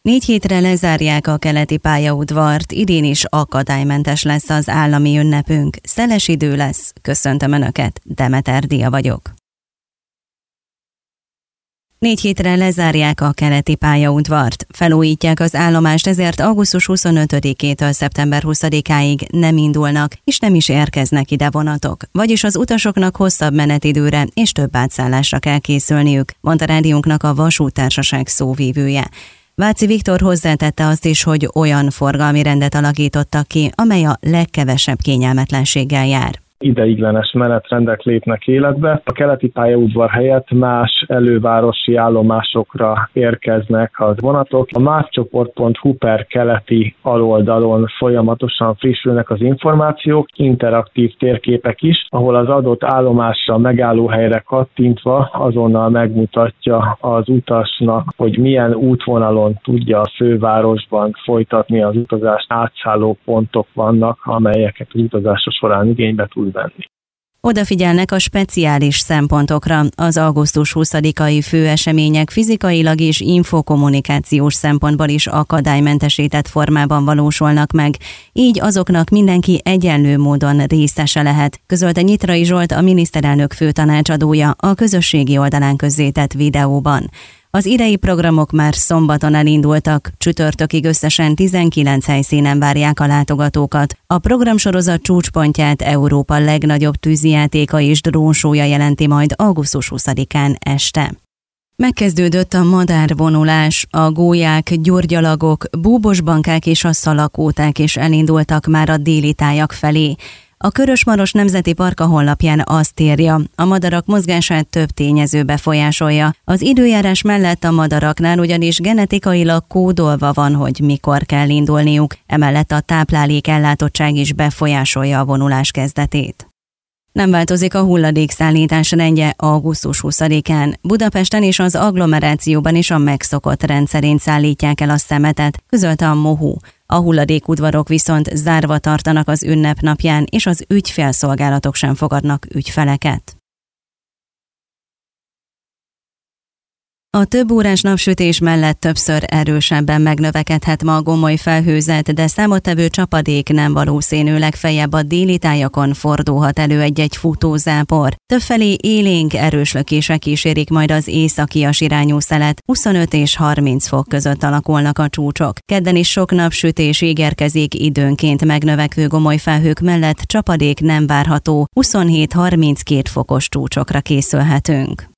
4 hétre lezárják a keleti pályaudvart, idén is akadálymentes lesz az állami ünnepünk. Szeles idő lesz. Köszöntöm Önöket, Demeter Dia vagyok. 4 hétre lezárják a keleti pályaudvart. Felújítják az állomást, ezért augusztus 25-től szeptember 20-áig nem indulnak, és nem is érkeznek ide vonatok. Vagyis az utasoknak hosszabb menetidőre és több átszállásra kell készülniük, mondta rádiónknak a vasúttársaság szóvívője. Váci Viktor hozzátette azt is, hogy olyan forgalmi rendet alakítottak ki, amely a legkevesebb kényelmetlenséggel jár. Ideiglenes menetrendek lépnek életbe. A keleti pályaudvar helyett más elővárosi állomásokra érkeznek az vonatok. A máscsoport.hu/keleti aloldalon folyamatosan frissülnek az információk, interaktív térképek is, ahol az adott állomásra, megállóhelyre kattintva azonnal megmutatja az utasnak, hogy milyen útvonalon tudja a fővárosban folytatni az utazást. Átszálló pontok vannak, amelyeket az utazása során igénybe tud venni. Odafigyelnek a speciális szempontokra. Az augusztus 20-ai főesemények fizikailag és infokommunikációs szempontból is akadálymentesített formában valósulnak meg, így azoknak mindenki egyenlő módon részese lehet, közölte Nyitrai Zsolt, a miniszterelnök főtanácsadója a közösségi oldalán közzétett videóban. Az idei programok már szombaton elindultak, csütörtökig összesen 19 helyszínen várják a látogatókat. A programsorozat csúcspontját Európa legnagyobb tűzijátéka és drónsója jelenti majd augusztus 20-án este. Megkezdődött a madárvonulás, a gólyák, gyurgyalagok, búbosbankák és a szalakóták is elindultak már a déli tájak felé. A Körös-Maros Nemzeti Park a honlapján azt írja, a madarak mozgását több tényező befolyásolja. Az időjárás mellett a madaraknál ugyanis genetikailag kódolva van, hogy mikor kell indulniuk, emellett a táplálék ellátottság is befolyásolja a vonulás kezdetét. Nem változik a hulladékszállítás rendje augusztus 20-án. Budapesten és az agglomerációban is a megszokott rendszerint szállítják el a szemetet, közölte a MOHU. A hulladékudvarok viszont zárva tartanak az ünnepnapján, és az ügyfélszolgálatok sem fogadnak ügyfeleket. A több órás napsütés mellett többször erősebben megnövekedhet ma a gomoly felhőzet, de számottevő csapadék nem valószínű, legfeljebb a déli tájakon fordulhat elő egy-egy futózápor. Többfelé élénk erős lökések kísérik majd az északias irányú szelet, 25 és 30 fok között alakulnak a csúcsok. Kedden is sok napsütés ígérkezik, időnként megnövekvő gomoly felhők mellett csapadék nem várható, 27-32 fokos csúcsokra készülhetünk.